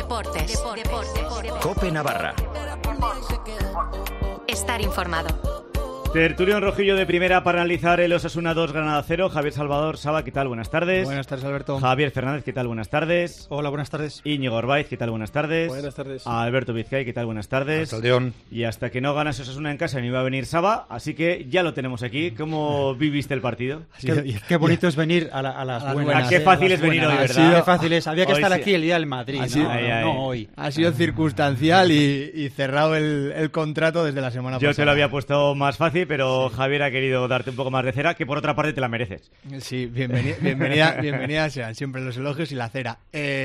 Deportes. COPE Navarra. Estar informado. Tertulión Rojillo de primera para analizar el Osasuna 2 Granada 0. Javier Salvador Saba, ¿qué tal? Buenas tardes. Buenas tardes, Alberto. Javier Fernández, ¿qué tal? Buenas tardes. Hola, buenas tardes. Íñigo Orbaiz, ¿qué tal? Buenas tardes. Buenas tardes. Alberto Vizcay, ¿qué tal? Buenas tardes. Saldeón. Y hasta que no ganas Osasuna en casa ni va a venir Saba, así que ya lo tenemos aquí. ¿Cómo viviste el partido? Qué bonito es venir a las buenas. Qué fácil es venir hoy, ¿verdad? Qué fácil es. Había que Hoy estar sí. aquí el día del Madrid, no hoy. Ha sido circunstancial y cerrado el contrato desde la semana pasada. Yo te lo había puesto más fácil, pero sí. Javier ha querido darte un poco más de cera, que por otra parte te la mereces. Sí, bienvenida sean siempre los elogios y la cera.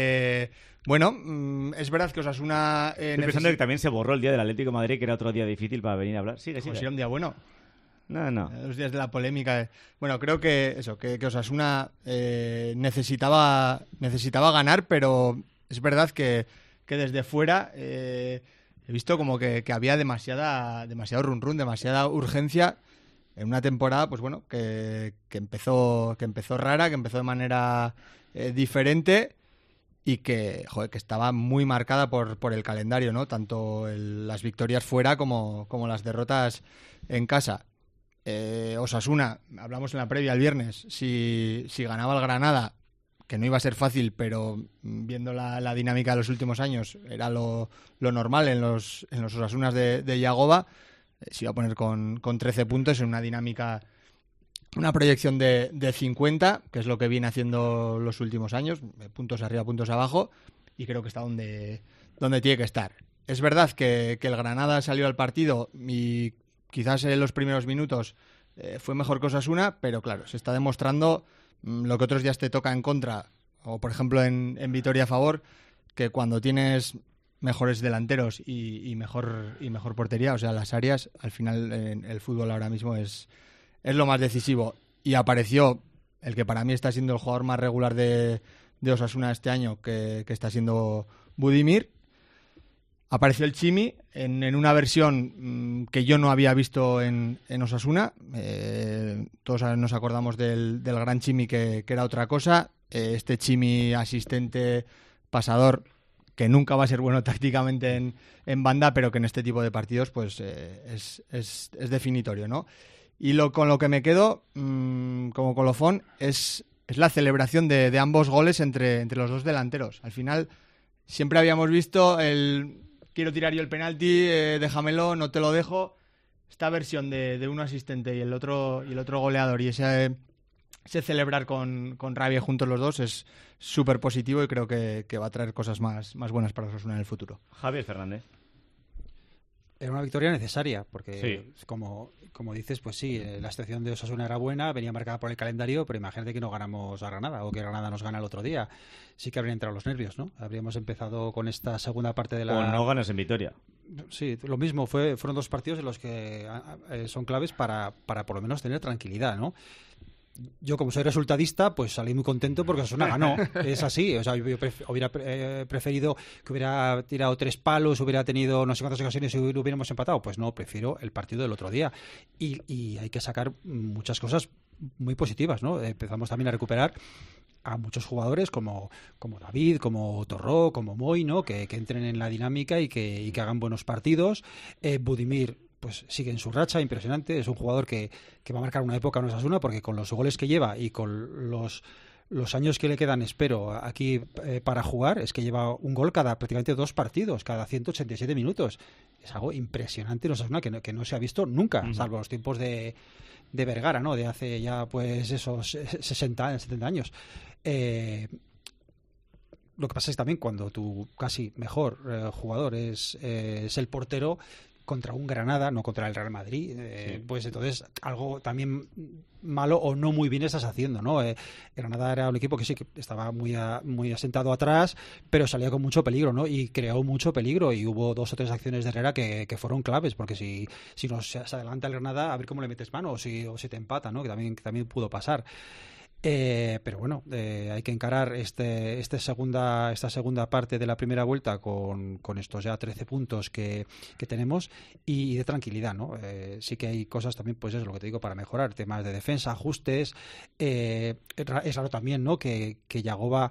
Bueno, es verdad que Osasuna... Estoy pensando que también se borró el día del Atlético de Madrid, que era otro día difícil para venir a hablar. Sigue. Pues era un día bueno. No. Los días de la polémica. Bueno, creo que Osasuna necesitaba ganar, pero es verdad que desde fuera he visto como que había demasiado run-run, demasiada urgencia en una temporada, pues bueno, que empezó rara, que empezó de manera diferente y que estaba muy marcada por el calendario, ¿no? Tanto las victorias fuera como las derrotas en casa. Osasuna, hablamos en la previa el viernes, si ganaba el Granada, que no iba a ser fácil, pero viendo la dinámica de los últimos años, era lo normal en los Osasunas de Yagoba. Se iba a poner con 13 puntos en una dinámica, una proyección de 50, que es lo que viene haciendo los últimos años, puntos arriba, puntos abajo, y creo que está donde tiene que estar. Es verdad que el Granada salió al partido y quizás en los primeros minutos fue mejor que Osasuna, pero claro, se está demostrando lo que otros días te toca en contra, o por ejemplo en Vitoria a favor, que cuando tienes mejores delanteros y mejor portería, o sea, las áreas, al final en el fútbol ahora mismo es lo más decisivo. Y apareció el que para mí está siendo el jugador más regular de Osasuna este año, que está siendo Budimir. Apareció el Chimi en una versión que yo no había visto en Osasuna. Todos nos acordamos del gran Chimi que era otra cosa. Este Chimi asistente, pasador, que nunca va a ser bueno tácticamente en banda, pero que en este tipo de partidos pues es definitorio, ¿no? Y con lo que me quedo como colofón es la celebración de ambos goles entre los dos delanteros. Al final siempre habíamos visto quiero tirar yo el penalti, déjamelo, no te lo dejo. Esta versión de uno asistente y el otro goleador y ese celebrar con rabia juntos los dos es súper positivo y creo que va a traer cosas más buenas para Osasuna en el futuro. Javier Fernández. Era una victoria necesaria, porque sí. como dices, pues sí, la situación de Osasuna era buena, venía marcada por el calendario, pero imagínate que no ganamos a Granada o que Granada nos gana el otro día. Sí que habrían entrado los nervios, ¿no? Habríamos empezado con esta segunda parte de la... O no ganas en Vitoria. Sí, lo mismo, fueron dos partidos en los que son claves para por lo menos tener tranquilidad, ¿no? Yo, como soy resultadista, pues salí muy contento porque Osasuna ganó. Es así. O sea, yo hubiera preferido que hubiera tirado 3 palos, hubiera tenido no sé cuántas ocasiones y hubiéramos empatado. Pues no, prefiero el partido del otro día. Y hay que sacar muchas cosas muy positivas, ¿no? Empezamos también a recuperar a muchos jugadores como David, como Torró, como Moy, ¿no? Que entren en la dinámica y que hagan buenos partidos. Budimir pues sigue en su racha, impresionante. Es un jugador que va a marcar una época en Osasuna, porque con los goles que lleva y con los años que le quedan, espero, aquí para jugar, es que lleva un gol cada prácticamente 2 partidos, cada 187 minutos. Es algo impresionante en Osasuna que no se ha visto nunca, salvo los tiempos de Vergara, ¿no? De hace ya, pues, esos 60, 70 años. Lo que pasa es también cuando tu casi mejor jugador es el portero, contra un Granada, no contra el Real Madrid, sí. Pues entonces algo también malo o no muy bien estás haciendo, ¿no? Granada era un equipo que sí que estaba muy asentado atrás, pero salía con mucho peligro, ¿no? Y creó mucho peligro y hubo 2 o 3 acciones de Herrera que fueron claves, porque si no se adelanta el Granada, a ver cómo le metes mano o si te empata, ¿no? Que también pudo pasar. Pero bueno, hay que encarar esta segunda parte de la primera vuelta con estos ya 13 puntos que tenemos y de tranquilidad, ¿no? Sí que hay cosas también, pues es lo que te digo, para mejorar, temas de defensa, ajustes. Es raro también, ¿no? Que Yagoba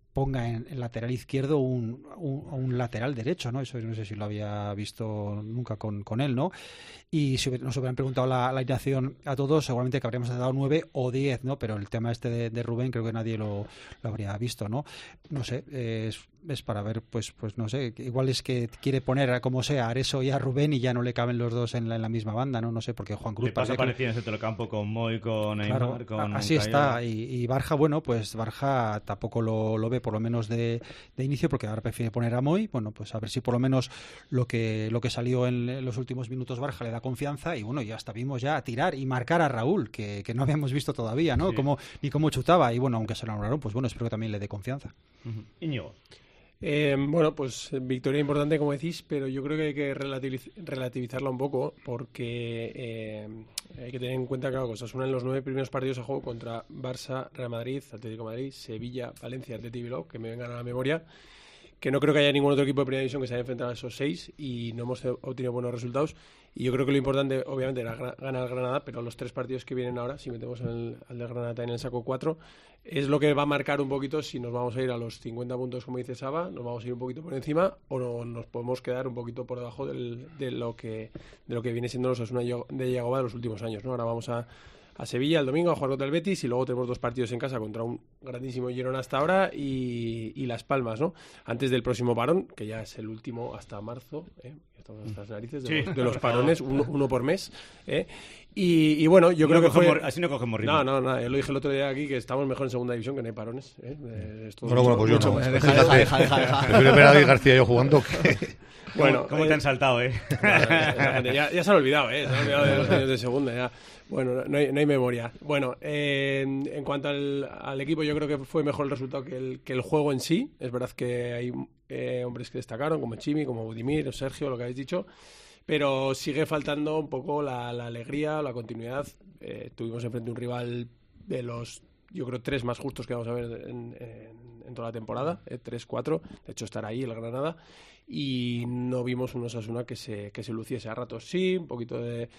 ponga en lateral izquierdo un lateral derecho, ¿no? Eso no sé si lo había visto nunca con él, ¿no? Y si nos hubieran preguntado la alineación a todos, seguramente que habríamos dado 9 o 10, ¿no? Pero el tema este de Rubén creo que nadie lo habría visto, ¿no? No sé, es para ver, pues no sé, igual es que quiere poner como sea a Areso y a Rubén y ya no le caben los dos en la misma banda, ¿no? No sé, porque Juan Cruz... Le pasa parecido en el centro del campo con Moy, con Aymar, claro, así está. Y Barja, bueno, pues Barja tampoco lo ve por lo menos de inicio, porque ahora prefiere poner a Moy. Bueno, pues a ver si por lo menos lo que salió en los últimos minutos Barja le da confianza, y bueno, ya hasta vimos ya tirar y marcar a Raúl, que no habíamos visto todavía, ¿no? Sí. Ni cómo chutaba, y bueno, aunque se lo anularon, pues bueno, espero que también le dé confianza. Íñigo. Bueno, pues victoria importante, como decís, pero yo creo que hay que relativizarla un poco, porque hay que tener en cuenta que Osasuna en los 9 primeros partidos a juego contra Barça, Real Madrid, Atlético de Madrid, Sevilla, Valencia, Athletic Bilbao, que me vengan a la memoria, que no creo que haya ningún otro equipo de primera división que se haya enfrentado a esos 6 y no hemos obtenido buenos resultados. Y yo creo que lo importante, obviamente, era ganar Granada, pero los 3 partidos que vienen ahora, si metemos al de Granada en el saco 4, es lo que va a marcar un poquito si nos vamos a ir a los 50 puntos, como dice Saba, nos vamos a ir un poquito por encima o no, nos podemos quedar un poquito por debajo de lo que viene siendo los Osasuna de Yagoba de los últimos años, ¿no? Ahora vamos a Sevilla el domingo a jugar contra el Betis y luego tenemos 2 partidos en casa contra un grandísimo Girona hasta ahora y Las Palmas, ¿no? Antes del próximo parón, que ya es el último hasta marzo, estamos hasta las narices de los parones, uno por mes, y bueno, yo creo que fue... Así no cogemos ritmo. No, yo lo dije el otro día aquí, que estamos mejor en segunda división que no hay parones. Bueno, pues yo no. Deja. Prefiero ver a David García yo jugando que... Bueno, ¿cómo te han saltado, Ya se han olvidado, se han olvidado de los años de segunda, ya. Bueno, no hay memoria. Bueno, en cuanto al equipo, yo creo que fue mejor el resultado que el juego en sí. Es verdad que hay hombres que destacaron, como Chimi, como Budimir o Sergio, lo que habéis dicho, pero sigue faltando un poco la alegría, la continuidad. Tuvimos enfrente un rival de los, yo creo, 3 más justos que vamos a ver en toda la temporada, 3-4, de hecho estar ahí el Granada, y no vimos un Osasuna que se luciese. A ratos sí, un poquito de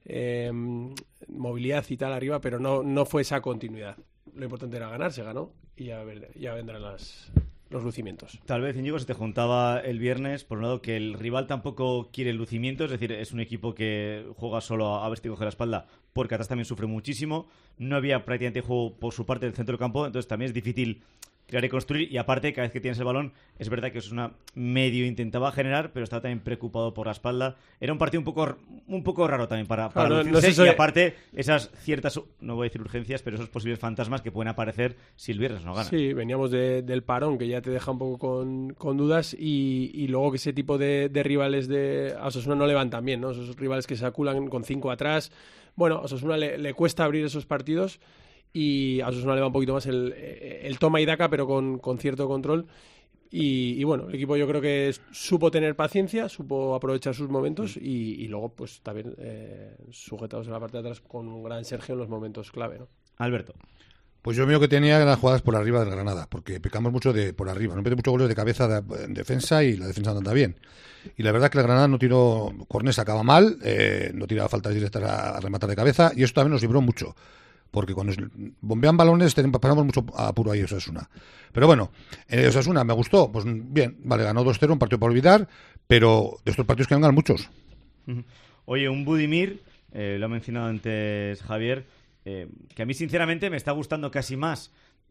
movilidad y tal arriba, pero no fue esa continuidad. Lo importante era ganar, se ganó, y ya vendrán los lucimientos. Tal vez, Íñigo, se te juntaba el viernes, por un lado, que el rival tampoco quiere lucimientos, es decir, es un equipo que juega solo a ver si te coge la espalda, porque atrás también sufre muchísimo, no había prácticamente juego por su parte del centro del campo, entonces también es difícil crear y construir, y aparte, cada vez que tienes el balón, es verdad que Osasuna medio intentaba generar, pero estaba también preocupado por la espalda. Era un partido un poco raro también para lucirse, y aparte, esas ciertas, no voy a decir urgencias, pero esos posibles fantasmas que pueden aparecer si el viernes no gana. Sí, veníamos del parón, que ya te deja un poco con dudas, y luego que ese tipo de rivales a Osasuna no le van tan bien, ¿no? Esos rivales que se aculan con 5 atrás. Bueno, a Osasuna le cuesta abrir esos partidos, y a Osasuna le va un poquito más el toma y daca, pero con cierto control. Y bueno, el equipo yo creo que supo tener paciencia, supo aprovechar sus momentos, y luego pues también sujetados en la parte de atrás con un gran Sergio en los momentos clave, ¿no? Alberto. Pues yo mío que tenía las jugadas por arriba del Granada, porque pecamos mucho por arriba, no mete muchos goles de cabeza en defensa, y la defensa no anda bien. Y la verdad es que el Granada no tiró corners, acaba mal, no tiraba faltas directas a rematar de cabeza, y eso también nos libró mucho, porque cuando bombean balones pasamos mucho apuro ahí Osasuna. Pero bueno, Osasuna me gustó, pues bien, vale, ganó 2-0, un partido por olvidar, pero de estos partidos que ganan muchos. Oye, un Budimir, lo ha mencionado antes Javier, que a mí sinceramente me está gustando casi más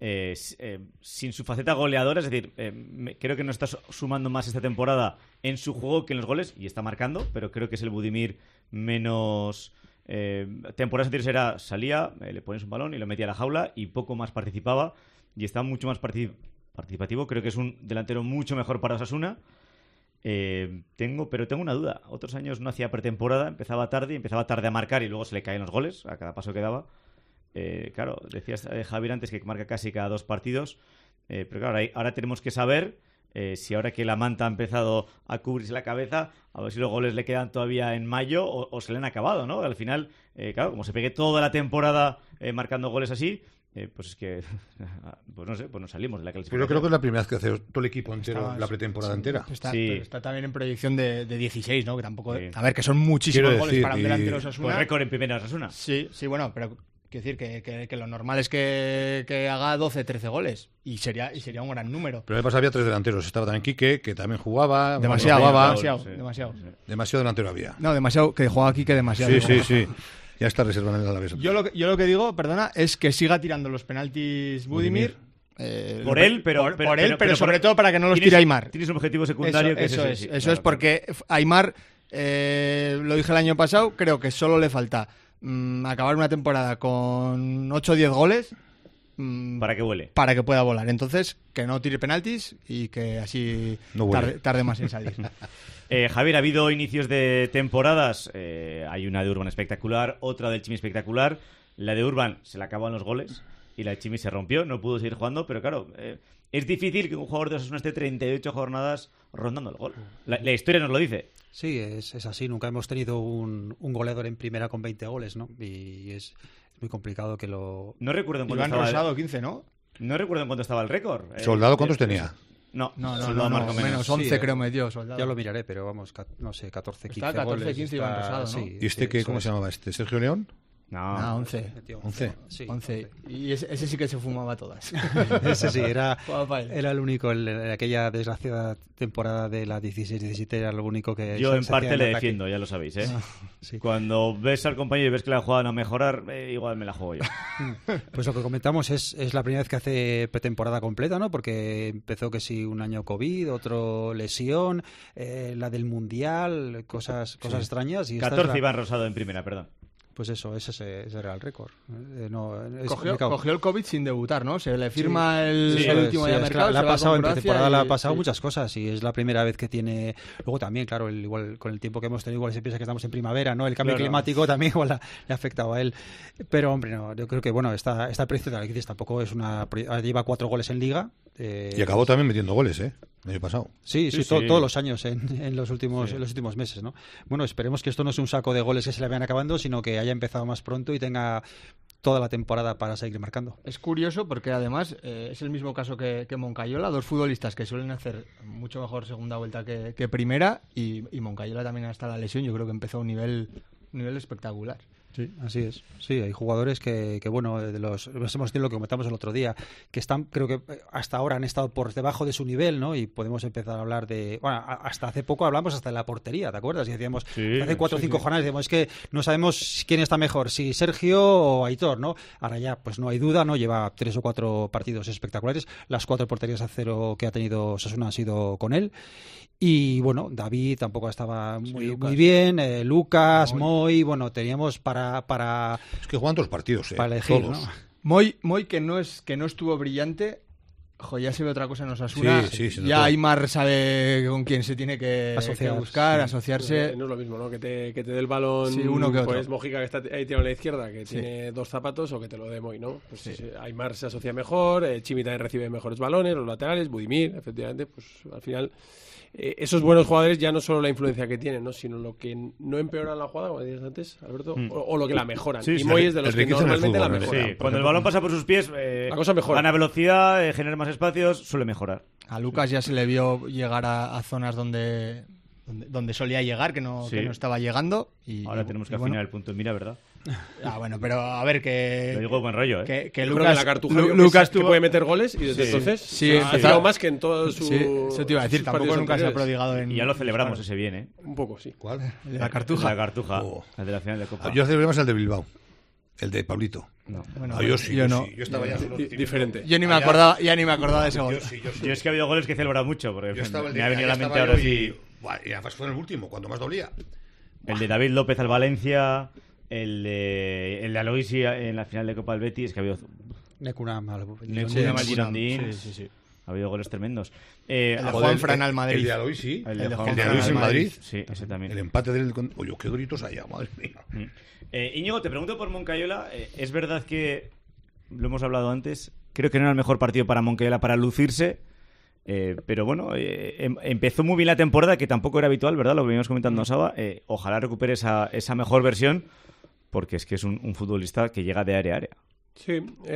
sin su faceta goleadora, es decir, creo que no está sumando más esta temporada en su juego que en los goles, y está marcando, pero creo que es el Budimir menos... temporadas anteriores salía, le pones un balón y lo metía a la jaula y poco más participaba, y está mucho más participativo. Creo que es un delantero mucho mejor para Osasuna. Tengo una duda. Otros años no hacía pretemporada, empezaba tarde a marcar y luego se le caían los goles a cada paso que daba. Claro, decías Javier antes que marca casi cada 2 partidos, pero claro, ahora tenemos que saber si ahora que la manta ha empezado a cubrirse la cabeza, a ver si los goles le quedan todavía en mayo o se le han acabado, ¿no? Al final, claro, como se pegue toda la temporada marcando goles así, pues es que, pues no sé, pues nos salimos de la clasificación. Pues yo creo que es la primera vez que hace todo el equipo entero la pretemporada entera. Está también en proyección de 16, ¿no? Que tampoco... Sí. A ver, que son muchísimos goles para un y... delantero Osasuna. Pues récord en primera Osasuna. Sí, bueno, pero Quiero decir que lo normal es que haga 12, 13 goles. Y sería un gran número. Pero el pasado había 3 delanteros. Estaba también Quique, que también jugaba. Demasiado. Demasiado delantero había. No, demasiado. Que jugaba aquí que demasiado. Sí. Ya está reservado en el Alavés. Yo lo que digo, perdona, es que siga tirando los penaltis Budimir. Por él, pero sobre todo para que no los tire Aimar. Tienes un objetivo secundario Eso es porque Aimar, lo dije el año pasado, creo que solo le falta acabar una temporada con 8 o 10 goles para que vuele. Para que pueda volar. Entonces, que no tire penaltis y que así no tarde más en salir. Javier, ha habido inicios de temporadas. Hay una de Urban espectacular, otra del Chimi espectacular. La de Urban se le acaban los goles y la de Chimi se rompió, no pudo seguir jugando, pero claro, es difícil que un jugador de Osasuna esté 38 jornadas rondando el gol. La historia nos lo dice. Sí, es así. Nunca hemos tenido un goleador en primera con 20 goles, ¿no? Y es muy complicado que lo... No recuerdo en cuánto estaba estaba 15, ¿no? No recuerdo en cuánto estaba el récord. ¿Soldado cuántos tenía? No, menos 11 sí, creo metió Soldado. Ya lo miraré, pero vamos, no sé, 14, 15 está 14, goles. 15 Iván Rosado, ¿no? Sí, ¿Y este qué, cómo se llamaba este? ¿Sergio León? No, 11. 11. Sí, 11. Y ese sí que se fumaba todas. Ese sí, era Era el único, en aquella desgraciada temporada de la 16-17 era lo único que... yo en parte le ataque. defiendo, ya lo sabéis, ¿eh? Sí. Cuando ves al compañero y ves que la juegan a mejorar, igual me la juego yo. Pues lo que comentamos es la primera vez que hace pretemporada completa, ¿no? Porque empezó que sí un año COVID, otro lesión, la del Mundial, cosas extrañas. Y 14 Iván Rosado en primera, perdón. Pues eso, ese era el récord. Cogió el COVID sin debutar, ¿no? Se le firma el último día de mercado. Le ha pasado en pretemporada, le ha pasado muchas cosas y es la primera vez que tiene. Luego también, claro, igual con el tiempo que hemos tenido, igual se piensa que estamos en primavera, ¿no? El cambio climático también igual le ha afectado a él. Pero, hombre, no, yo creo que, bueno, está precio de la crisis tampoco es una. Lleva 4 goles en Liga. Y acabó también metiendo goles, el año pasado. Sí. Todos los años en los últimos meses, ¿no? Bueno, esperemos que esto no sea un saco de goles que se le vayan acabando, sino que haya empezado más pronto y tenga toda la temporada para seguir marcando. Es curioso porque además es el mismo caso que Moncayola, dos futbolistas que suelen hacer mucho mejor segunda vuelta que primera y Moncayola también hasta la lesión yo creo que empezó a un nivel espectacular. Sí, así es. Sí, hay jugadores que bueno, hemos tenido lo que comentamos el otro día, que están, creo que hasta ahora han estado por debajo de su nivel, ¿no? Y podemos empezar a hablar de... Bueno, hasta hace poco hablamos hasta de la portería, ¿te acuerdas? Y decíamos, hace 4 o 5 jornadas, decíamos, es que no sabemos quién está mejor, si Sergio o Aitor, ¿no? Ahora ya, pues no hay duda, ¿no? Lleva 3 o 4 partidos espectaculares. Las 4 porterías a 0 que ha tenido Osasuna han sido con él. Y bueno, David tampoco estaba muy bien, Lucas, Moy, bueno, teníamos para es que juegan todos los partidos, para elegir, todos. ¿no? Moy que no estuvo brillante, ya se ve otra cosa en Osasuna. Sí, ya Aimar sabe con quién se tiene que buscar, asociarse. No es lo mismo, ¿no? Que te dé el balón uno que otro. Pues Mojica que está ahí tirado a la izquierda, que tiene 2 zapatos, o que te lo dé Moy, ¿no? Pues Aimar se asocia mejor, Chimi también recibe mejores balones, los laterales, Budimir, efectivamente, pues al final... esos buenos jugadores ya no solo la influencia que tienen, ¿no? Sino lo que no empeoran la jugada, como decías antes, Alberto, o lo que la mejoran. Y Moy es de los que normalmente la mejoran. Sí, cuando el balón pasa por sus pies, la cosa mejora. Gana velocidad, genera más espacios, suele mejorar. A Lucas ya se le vio llegar a zonas donde solía llegar, que no estaba llegando. Y ahora tenemos que afinar el punto de mira, ¿verdad? Bueno, pero a ver que... Lo digo buen rollo, ¿eh? Que Lucas, la Cartuja Lucas que puede meter goles y desde entonces ha empezado más que en todo su... Sí, eso te iba a decir, tampoco nunca se ha prodigado en... Y ya lo celebramos ese bien, ¿eh? Un poco, sí. ¿Cuál? El de la Cartuja. La Cartuja, el de la final de Copa. Yo celebramos el de Bilbao, el de Pablito. No. Bueno, yo sí, yo no. Yo estaba ya diferente. Yo ni me acordaba de ese gol. Yo es que ha habido goles que he celebrado mucho, porque me ha venido a la mente ahora sí... Y además fue en el último, cuando más dolía. El de David López al Valencia, el de Aloisi en la final de Copa del Betis, que ha habido... Necunam al Girondín. Sí. Ha habido goles tremendos. El de Juanfran al Madrid. El de Aloisi. El de Aloisi en Madrid. Sí, ese también. El empate del... Oye, qué duritos allá, madre mía. Íñigo, te pregunto por Moncayola. Es verdad que, lo hemos hablado antes, creo que no era el mejor partido para Moncayola para lucirse. Pero bueno, empezó muy bien la temporada, que tampoco era habitual, ¿verdad? Lo venimos comentando Saba. Ojalá recupere esa mejor versión, porque es que es un futbolista que llega de área a área. Sí,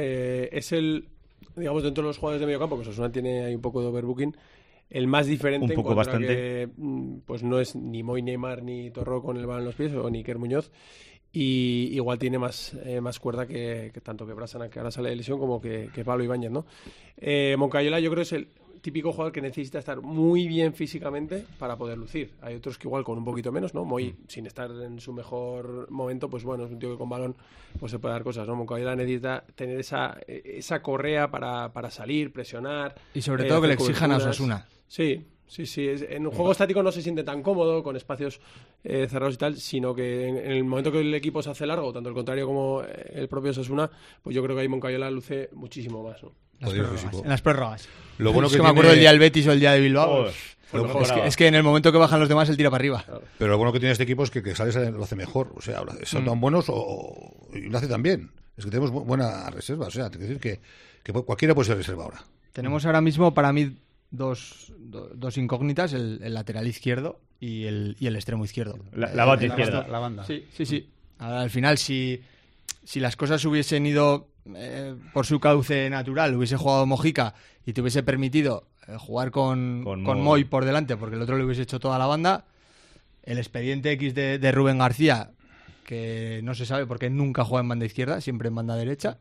es el, digamos, dentro de los jugadores de medio campo, que Osasuna tiene ahí un poco de overbooking, el más diferente. Un poco, en cuanto bastante. a que, pues no es ni Moy, Neymar ni Torró con el balón en los pies, o ni Iker Muñoz. y igual tiene más cuerda que tanto que Brasana, que ahora sale de lesión, como que Pablo Ibáñez, ¿no? Moncayola yo creo que es el típico jugador que necesita estar muy bien físicamente para poder lucir. Hay otros que igual con un poquito menos, ¿no? Moy, sin estar en su mejor momento, pues bueno, es un tío que con balón pues se puede dar cosas, ¿no? Moncayola necesita tener esa correa para salir, presionar. Y sobre todo que le exijan a Osasuna. Sí. En un juego estático no se siente tan cómodo, con espacios cerrados y tal, sino que en el momento que el equipo se hace largo, tanto el contrario como el propio Osasuna, pues yo creo que ahí Moncayola luce muchísimo más, ¿no? En las prórrogas. Lo bueno que me acuerdo del día del Betis o el día de Bilbao. Es que en el momento que bajan los demás, él tira para arriba. Claro. Pero lo bueno que tiene este equipo es que sale lo hace mejor. O sea, son tan buenos y lo hace tan bien. Es que tenemos buena reserva. O sea, te quiero decir que cualquiera puede ser reserva ahora. Tenemos ahora mismo, para mí, dos incógnitas, el lateral izquierdo y el extremo izquierdo. La banda izquierda. La banda. Sí. Al final, si las cosas hubiesen ido por su cauce natural, hubiese jugado Mojica y te hubiese permitido jugar con Moy por delante, porque el otro le hubiese hecho toda la banda, el expediente X de Rubén García, que no se sabe porque nunca juega en banda izquierda, siempre en banda derecha,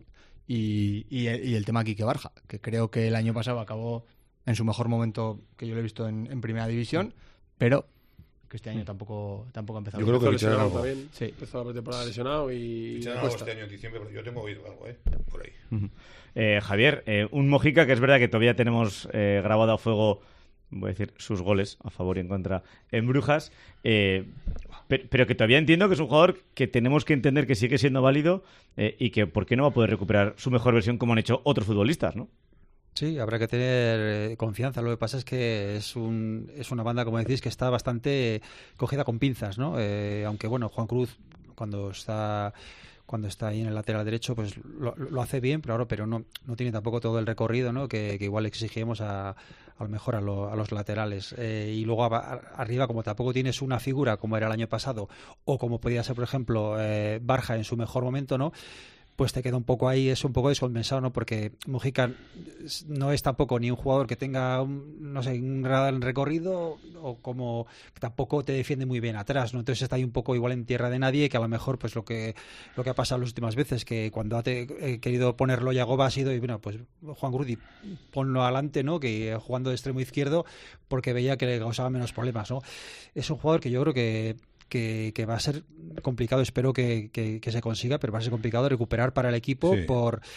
y el tema Quique Barja, que creo que el año pasado acabó en su mejor momento que yo lo he visto en primera división, pero que este año tampoco ha empezado. Yo creo que lesionado algo. También. Sí. Empezó la temporada lesionado y este año en diciembre, pero yo tengo oído algo, por ahí. Javier, un Mojica que es verdad que todavía tenemos grabado a fuego, voy a decir, sus goles a favor y en contra en Brujas, pero que todavía entiendo que es un jugador que tenemos que entender que sigue siendo válido y que por qué no va a poder recuperar su mejor versión como han hecho otros futbolistas, ¿no? Sí, habrá que tener confianza. Lo que pasa es que es una banda, como decís, que está bastante cogida con pinzas, ¿no? Aunque, bueno, Juan Cruz, cuando está ahí en el lateral derecho, pues lo hace bien, pero no tiene tampoco todo el recorrido, ¿no? Que igual exigimos a lo mejor a los laterales. Y luego arriba, como tampoco tienes una figura como era el año pasado, o como podía ser, por ejemplo, Barja en su mejor momento, ¿no? Pues te queda un poco ahí, es un poco descompensado, ¿no? Porque Mojica no es tampoco ni un jugador que tenga, un gran recorrido, o como que tampoco te defiende muy bien atrás, ¿no? Entonces está ahí un poco igual en tierra de nadie, que a lo mejor pues lo que ha pasado las últimas veces, que cuando ha querido ponerlo Yagoba ha sido, y bueno, pues Juan Cruz, ponlo adelante, ¿no? Que jugando de extremo izquierdo, porque veía que le causaba menos problemas, ¿no? Es un jugador que yo creo que va a ser complicado, espero que se consiga, pero va a ser complicado recuperar para el equipo, sí,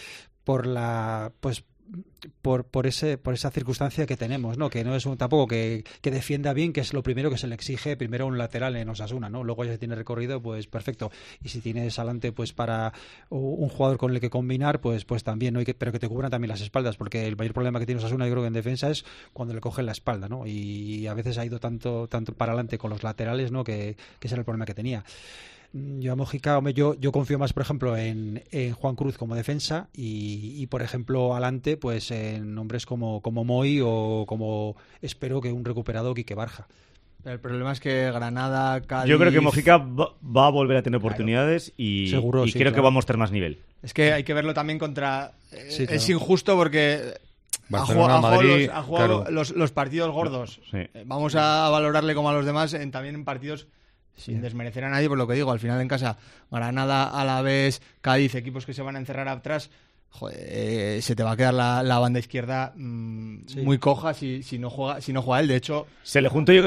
por esa circunstancia que tenemos, ¿no? Que no es tampoco que defienda bien, que es lo primero que se le exige primero a un lateral en Osasuna, ¿no? Luego ya si tiene recorrido, pues perfecto. Y si tienes adelante pues para un jugador con el que combinar, pues también, ¿no? Pero que te cubran también las espaldas, porque el mayor problema que tiene Osasuna, yo creo que en defensa, es cuando le cogen la espalda, ¿no? Y a veces ha ido tanto para adelante con los laterales, ¿no? Que ese era el problema que tenía. Yo a Mojica, yo confío más, por ejemplo, en Juan Cruz como defensa y por ejemplo, adelante, pues en hombres como Moy, o como espero que un recuperado Quique Barja. Pero el problema es que Granada, Cádiz... Yo creo que Mojica va a volver a tener oportunidades, y creo que va a mostrar más nivel. Es que hay que verlo también contra... Sí, claro. Es injusto porque... Barcelona, Madrid, ha jugado claro, los partidos gordos. Sí. Vamos a valorarle como a los demás también en partidos... Sin desmerecer a nadie, por lo que digo, al final en casa, Granada, Alavés, Cádiz, equipos que se van a encerrar atrás, joder, se te va a quedar la banda izquierda muy coja si no juega él. De hecho, se le junta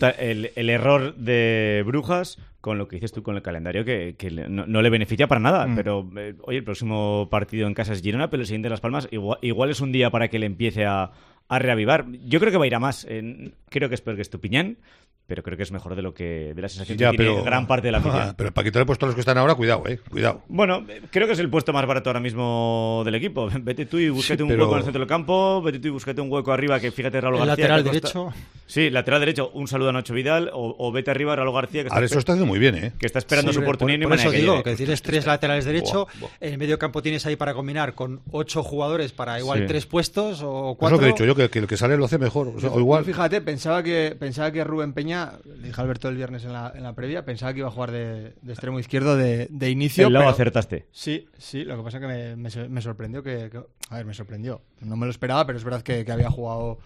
el error de Brujas con lo que dices tú con el calendario, que no le beneficia para nada. Pero oye, el próximo partido en casa es Girona, pero el siguiente Las Palmas, igual es un día para que le empiece a reavivar. Yo creo que va a ir a más. Creo que es peor que Estupiñán, pero creo que es mejor de la sensación que tiene gran parte de la afición. Pero para quitar el puesto a los que están ahora, cuidado. Bueno, creo que es el puesto más barato ahora mismo del equipo. Vete tú y búscate un hueco en el centro del campo, vete tú y búscate un hueco arriba, que fíjate, Raúl García. Lateral derecho. Sí, lateral derecho, un saludo a Nacho Vidal, o vete arriba, Raúl García, que ahora eso está haciendo muy bien, que está esperando su oportunidad. Por eso digo, que tienes 3 laterales derecho, en el medio campo tienes ahí para combinar con 8 jugadores para igual 3 puestos o 4. Es lo que he dicho yo, que el que sale lo hace mejor. O igual. Fíjate, pensaba que Rubén Peña, le dije a Alberto el viernes en la previa, pensaba que iba a jugar de extremo izquierdo de inicio. El lado acertaste. Sí, lo que pasa es que me sorprendió a ver, me sorprendió. No me lo esperaba, pero es verdad que había jugado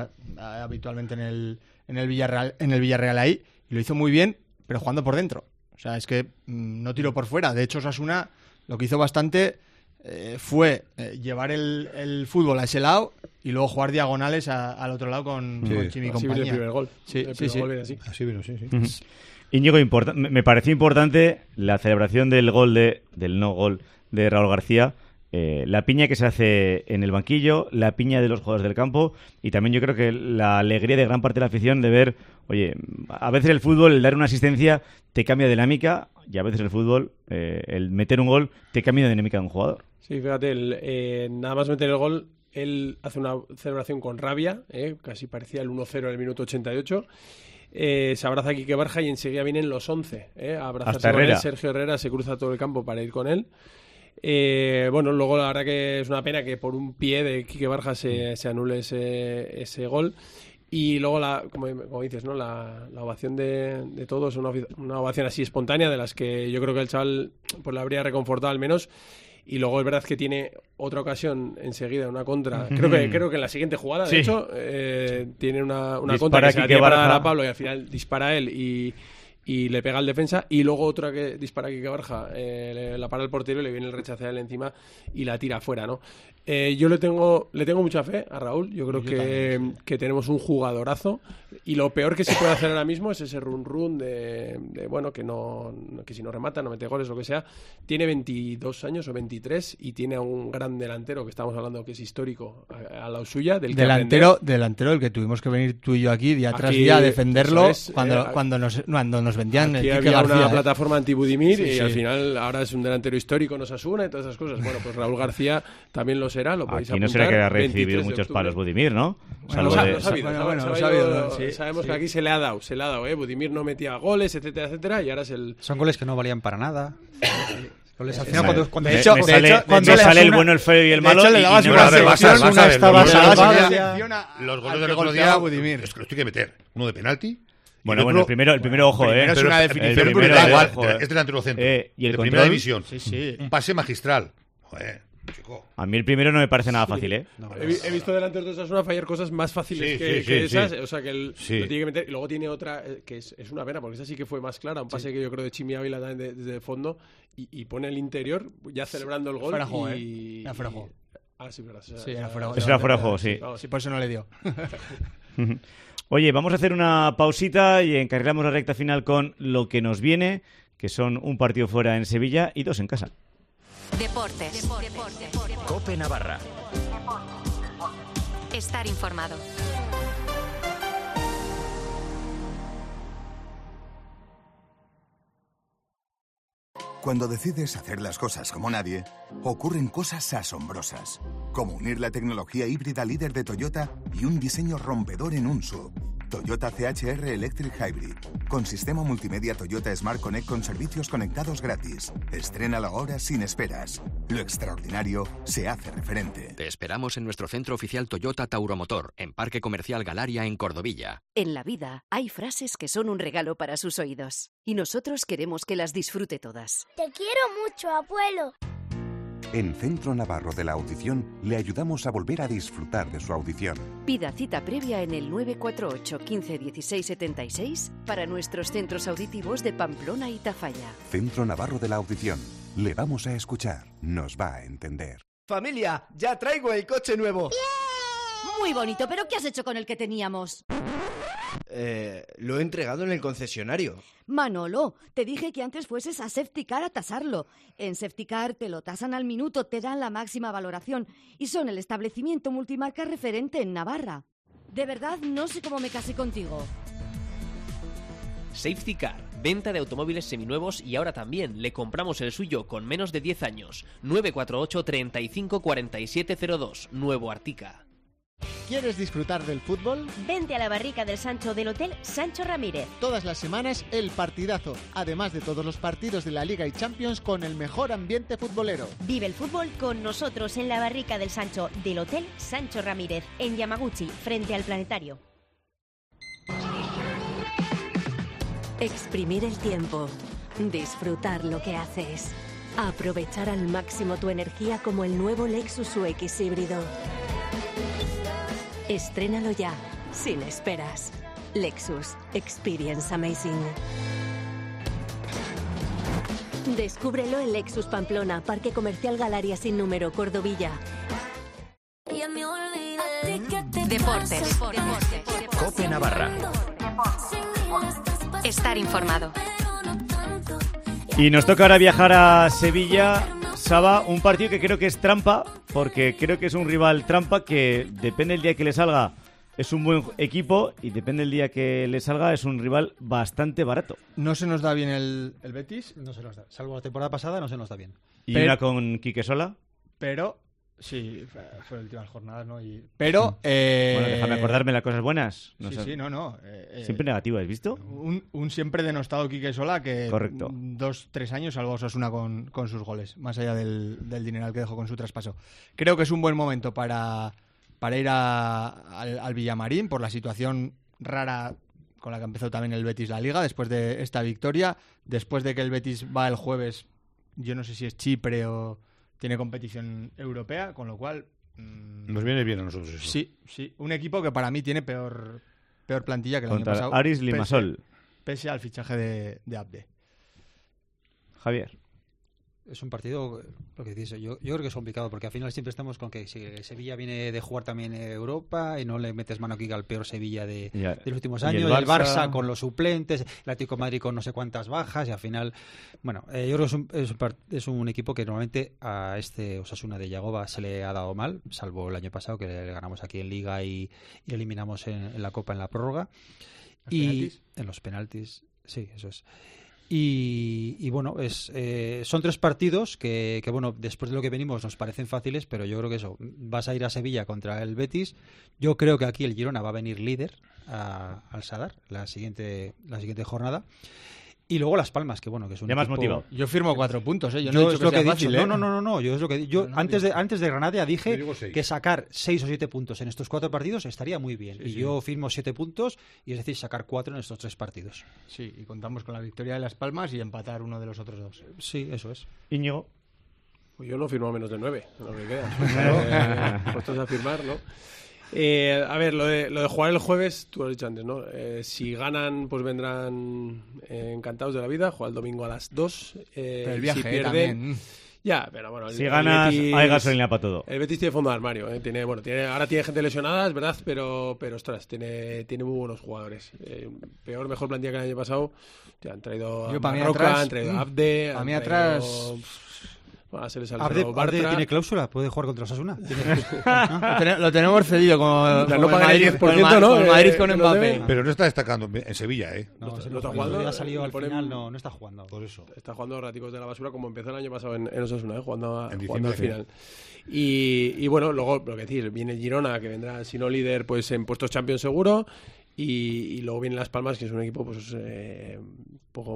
habitualmente en el Villarreal ahí, y lo hizo muy bien, pero jugando por dentro. O sea, es que no tiró por fuera. De hecho, Osasuna lo que hizo bastante fue llevar el fútbol a ese lado y luego jugar diagonales al otro lado con Chimi y Así compañía. vino el primer gol. Sí, El sí, primer sí. gol viene así. Así vino, sí. Íñigo, me pareció importante la celebración del no gol de Raúl García, la piña que se hace en el banquillo, la piña de los jugadores del campo y también yo creo que la alegría de gran parte de la afición de ver, oye, a veces el fútbol, el dar una asistencia te cambia de dinámica y a veces el fútbol, el meter un gol te cambia de dinámica de un jugador. Sí, fíjate, nada más meter el gol, él hace una celebración con rabia, casi parecía el 1-0 en el minuto 88. Se abraza a Quique Barja y enseguida vienen los 11 a abrazarse con él. Sergio Herrera se cruza todo el campo para ir con él. Bueno, luego la verdad que es una pena que por un pie de Quique Barja se anule ese gol. Y luego, como dices, ¿no? La ovación de todos, una ovación así espontánea, de las que yo creo que el chaval pues la habría reconfortado al menos. Y luego es verdad que tiene otra ocasión enseguida, una contra. Creo que en la siguiente jugada, de hecho, tiene una contra que se la tiene para dar a Pablo y al final dispara él y le pega al defensa. Y luego otra que dispara Quique Barja, la para el portero y le viene el rechace a él encima y la tira afuera, ¿no? Yo le tengo mucha fe a Raúl. Yo creo que tenemos un jugadorazo. Y lo peor que se puede hacer ahora mismo es ese run de bueno, que si no remata, no mete goles, lo que sea. Tiene 22 años o 23 y tiene a un gran delantero que estamos hablando que es histórico a la suya. Delantero del que tuvimos que venir tú y yo aquí día tras día a defenderlo cuando nos vendían aquí el Quique había García. Una plataforma anti-Budimir y al final ahora es un delantero histórico en Osasuna y todas esas cosas. Bueno, pues Raúl García también lo será, lo podéis aquí apuntar. No será que ha recibido muchos palos Budimir, ¿no? Sabemos que aquí se le ha dado, Budimir no metía goles, etcétera, etcétera, y ahora es el... Son goles que no valían para nada. Goles al final cuando de hecho sale el bueno, el feo y el malo. De hecho, le dabas los goles del otro día, Budimir. Es que los tiene que meter. Uno de penalti. Bueno, el primero, ojo, es una definición brutal. Es delantero centro. Y el de primera división. Un pase magistral. Joder, chico. A mí el primero no me parece nada fácil, ¿eh? No, he visto delanteros de Osasuna fallar cosas más fáciles que esas. O sea, que lo tiene que meter. Y luego tiene otra que es una pena, porque esa sí que fue más clara. Un pase que yo creo de Chimi Ávila también desde fondo. Y pone el interior, ya celebrando el gol. Fuera juego, Era fuera juego. Sí, verdad. Era fuera juego. Eso era fuera de juego, sí. Sí, por eso no le dio. Oye, vamos a hacer una pausita y encarrilamos la recta final con lo que nos viene, que son un partido fuera en Sevilla y 2 en casa. Deportes. COPE Navarra. Estar informado. Cuando decides hacer las cosas como nadie, ocurren cosas asombrosas, como unir la tecnología híbrida líder de Toyota y un diseño rompedor en un SUV. Toyota CHR Electric Hybrid, con sistema multimedia Toyota Smart Connect con servicios conectados gratis. Estrénalo ahora sin esperas. Lo extraordinario se hace referente. Te esperamos en nuestro centro oficial Toyota Tauromotor, en Parque Comercial Galaria, en Cordovilla. En la vida hay frases que son un regalo para sus oídos, y nosotros queremos que las disfrute todas. Te quiero mucho, abuelo. En Centro Navarro de la Audición le ayudamos a volver a disfrutar de su audición. Pida cita previa en el 948 15 16 76 para nuestros centros auditivos de Pamplona y Tafalla. Centro Navarro de la Audición. Le vamos a escuchar. Nos va a entender. Familia, ya traigo el coche nuevo. ¡Yeah! Muy bonito, pero ¿qué has hecho con el que teníamos? Lo he entregado en el concesionario. Manolo, te dije que antes fueses a Safetycar a tasarlo. En Safetycar te lo tasan al minuto, te dan la máxima valoración y son el establecimiento multimarca referente en Navarra. De verdad, no sé cómo me casé contigo. Safetycar, venta de automóviles seminuevos y ahora también le compramos el suyo con menos de 10 años. 948 35 4702, Nuevo Artica. ¿Quieres disfrutar del fútbol? Vente a la barrica del Sancho del Hotel Sancho Ramírez. Todas las semanas el partidazo, además de todos los partidos de la Liga y Champions con el mejor ambiente futbolero. Vive el fútbol con nosotros en la barrica del Sancho del Hotel Sancho Ramírez, en Yamaguchi, frente al Planetario. Exprimir el tiempo, disfrutar lo que haces, aprovechar al máximo tu energía como el nuevo Lexus UX híbrido. Estrénalo ya, sin esperas. Lexus. Experience amazing. Descúbrelo en Lexus Pamplona, Parque Comercial Galaria sin número, Cordovilla. Deportes. Cope Navarra. Estar informado. Y nos toca ahora viajar a Sevilla, Saba, un partido que creo que es trampa, porque creo que es un rival trampa que depende del día que le salga, es un buen equipo, y depende del día que le salga, es un rival bastante barato. No se nos da bien el Betis. No se nos da. Salvo la temporada pasada, no se nos da bien. Y una con Quique Sola. Pero... Sí, fue las últimas jornadas, ¿no? Pero... Bueno, déjame acordarme las cosas buenas. No. Siempre negativo, ¿has visto? Un siempre denostado Quique Sola que... Correcto. 2-3 años salvó a Osasuna con sus goles, más allá del dineral que dejó con su traspaso. Creo que es un buen momento para ir al Villamarín por la situación rara con la que empezó también el Betis la Liga después de esta victoria, después de que el Betis va el jueves, yo no sé si es Chipre o... Tiene competición europea, con lo cual... Nos viene bien a nosotros eso. Sí. Un equipo que para mí tiene peor plantilla que el Contra año pasado. Aris Limassol. Pese al fichaje de Abde. Javier. Es un partido, lo que dices, yo creo que es complicado, porque al final siempre estamos con que si Sevilla viene de jugar también Europa y no le metes mano aquí al peor Sevilla de los últimos años, el Barça con los suplentes, el Atlético de Madrid con no sé cuántas bajas, y al final, bueno, yo creo que es un equipo que normalmente a este Osasuna de Yagoba se le ha dado mal, salvo el año pasado que le ganamos aquí en Liga y eliminamos en la Copa en la prórroga. En los penaltis, sí, eso es. Y bueno, son 3 partidos que bueno, después de lo que venimos nos parecen fáciles, pero yo creo que eso, vas a ir a Sevilla contra el Betis. Yo creo que aquí el Girona va a venir líder al Sadar la siguiente jornada. Y luego Las Palmas, que bueno, que es un ya equipo... más motivado. Yo firmo 4 puntos, ¿eh? Yo no he dicho que sea fácil, ¿eh? No. Yo es lo que antes de Granada dije que sacar 6 o 7 puntos en estos 4 partidos estaría muy bien. Sí. Yo firmo 7 puntos, y es decir, sacar 4 en estos 3 partidos. Sí, y contamos con la victoria de Las Palmas y empatar uno de los otros 2. Sí, eso es. Íñigo. Pues yo no firmo menos de 9, lo que queda. Puestos a firmar, ¿no? A ver, lo de jugar el jueves, tú lo has dicho antes, ¿no? Si ganan, pues vendrán encantados de la vida. Juega el domingo a las 2. Pero el viaje si pierden, también. Ya, pero bueno. Si ganas, Betis, hay gasolina para todo. El Betis tiene fondo de armario. Ahora tiene gente lesionada, es verdad, pero ostras, tiene muy buenos jugadores. Mejor plantilla que el año pasado. Han traído a Marroca, han traído a Abde. A mí atrás... Se les Abde tiene cláusula, puede jugar contra Osasuna. Lo tenemos cedido como no paga el 10%, ¿no? Con Madrid con Mbappé. Pero no está destacando en Sevilla, ¿eh? No está jugando. Ya ha salido al final, no está jugando. Por eso. Está jugando raticos de la basura como empezó el año pasado en Osasuna, jugando al diciembre, final. Y bueno, luego, lo que decir, viene el Girona, que vendrá, si no líder, pues en puestos Champions seguro. Y luego vienen Las Palmas, que es un equipo pues un poco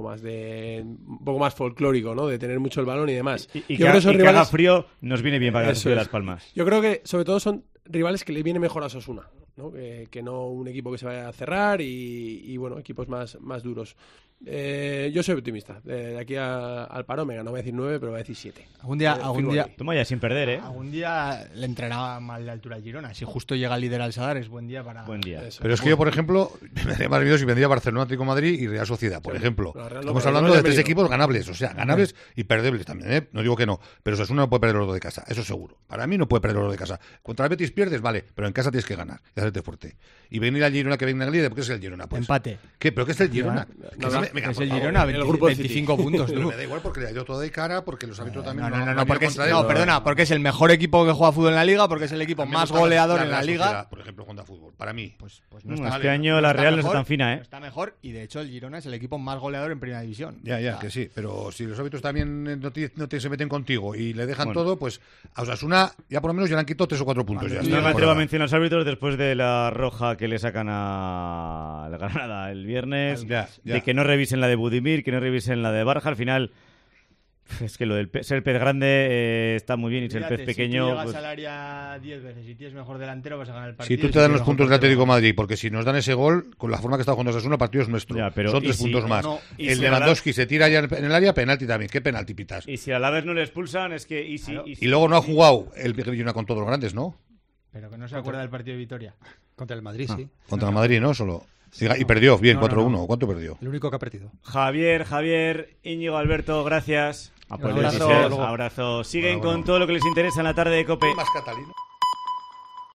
más folclórico, ¿no? De tener mucho el balón y demás. Y que haga frío nos viene bien para el Las Palmas. Yo creo que sobre todo son rivales que le viene mejor a Osasuna, ¿no? Que no un equipo que se vaya a cerrar y bueno, equipos más duros. Yo soy optimista. De aquí al paro me ganó, voy a decir 9, pero voy a decir 7. Algún día toma ya sin perder, ¿eh? Algún día le entrará mal la altura al Girona. Si justo llega el líder al Sadar, es buen día para... Buen día. Pero es que yo, por ejemplo, me daría más miedo si vendría Barcelona, Atlético de Madrid y Real Sociedad, por ejemplo. Estamos hablando de 3 equipos ganables, o sea, ganables y perdibles también, ¿eh? No digo que no, pero Osasuna no puede perder los 2 de casa, eso seguro. Para mí no puede perder los 2 de casa. Contra el Betis pierdes, vale, pero en casa tienes que ganar y hacerte fuerte. Y venir al Girona que venga al líder, ¿por qué es el Girona? Pues, empate. ¿Qué? ¿Pero qué es el Girona? Es el Girona, el grupo 25 puntos. Pero me da igual porque le ha ido todo de cara, porque los árbitros también... porque es el mejor equipo que juega fútbol en la Liga, porque es el equipo más goleador en la Liga. Por ejemplo, juega fútbol. Para mí. Pues no está este año la Real no está tan fina, ¿eh? Está mejor, y de hecho el Girona es el equipo más goleador en Primera División. Ya, que sí. Pero si los árbitros también no te se meten contigo y le dejan todo, pues a Osasuna ya por lo menos ya le han quitado 3 o 4 puntos. No me atrevo a mencionar a los árbitros después de la roja que le sacan a la Granada el viernes, de que no revisen la de Budimir, que no revisen la de Barja. Al final, es que lo del ser pez grande está muy bien y ser pez pequeño... Si tú llegas al área 10 veces y tienes mejor delantero, vas a ganar el partido. Si tú te dan los puntos del Atlético de Madrid, porque si nos dan ese gol, con la forma que está jugando Osasuna, el partido es nuestro. Son 3 puntos más. El Lewandowski se tira ya en el área, penalti también. ¿Qué penalti pitas? Y si a Alavés no le expulsan, es que... Y luego no ha jugado el Girona con todos los grandes, ¿no? Pero que no se acuerda del partido de Vitoria. Contra el Madrid, sí. Contra el Madrid, ¿no? Solo. Y perdió, bien, 4-1. ¿Cuánto perdió? El único que ha perdido. Javier, Íñigo, Alberto, gracias. Abrazo. Abrazo. Siguen con todo lo que les interesa en la tarde de COPE. Más Catalino.